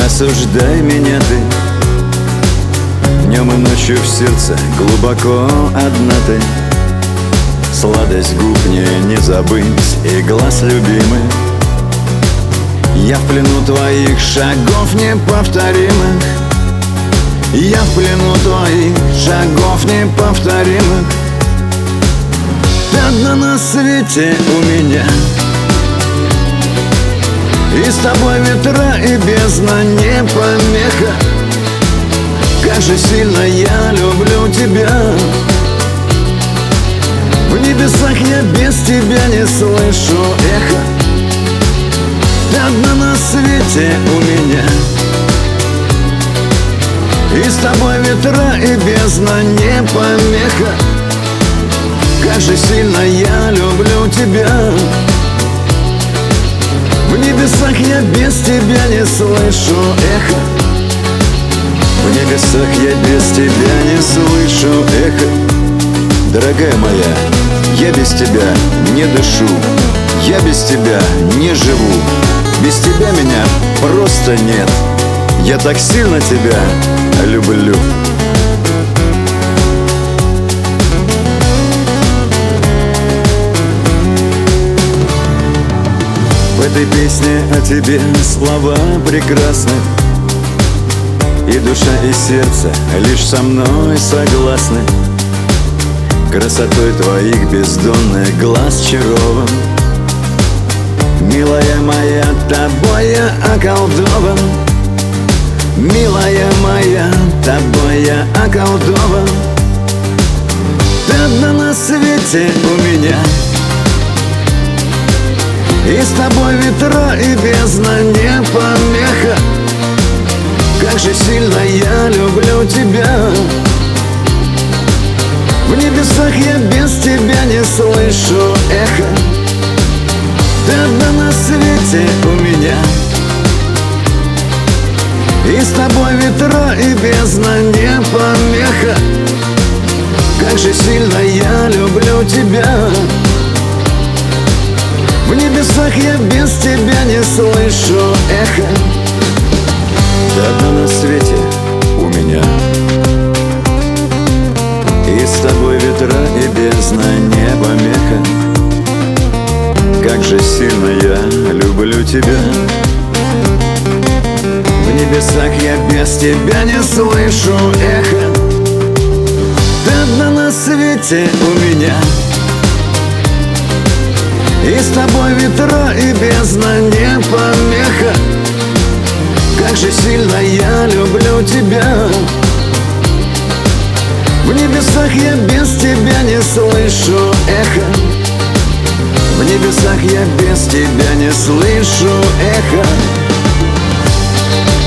осуждай меня ты. Днем и ночью в сердце глубоко одна ты. Сладость губ мне не забыть и глаз любимых. Я в плену твоих шагов неповторимых. Я в плену твоих шагов неповторимых. Ты одна на свете у меня, и с тобой ветра и бездна не помеха. Как же сильно я люблю тебя. В небесах я без тебя не слышу эхо. Ты одна на свете у меня, и с тобой ветра и бездна не помеха. Как же сильно я люблю тебя. В небесах я без тебя не слышу эхо. В небесах я без тебя не слышу эхо. Дорогая моя, я без тебя не дышу. Я без тебя не живу. Без тебя меня просто нет. Я так сильно тебя люблю. В этой песне о тебе слова прекрасны, и душа и сердце лишь со мной согласны. Красотой твоих бездонных глаз чарован. Милая моя, тобой я околдован. Милая моя, тобой я околдован. Ты одна на свете у меня, и с тобой ветра и бездна не помеха. Как же сильно я люблю тебя. В небесах я без тебя не слышу эхо. Ты одна на свете у меня, и с тобой ветра и бездна не помеха. Как же сильно я люблю тебя. В небесах я без тебя не слышу эхо. Ты одна на свете у меня, и с тобой ветра и бездна не помеха. Как же сильно я люблю тебя. В небесах я без тебя не слышу эхо. Ты одна на свете у меня, и с тобой ветра и бездна не помеха. Как же сильно я люблю тебя. В небесах я без тебя не слышу эхо. В небесах я без тебя не слышу эхо.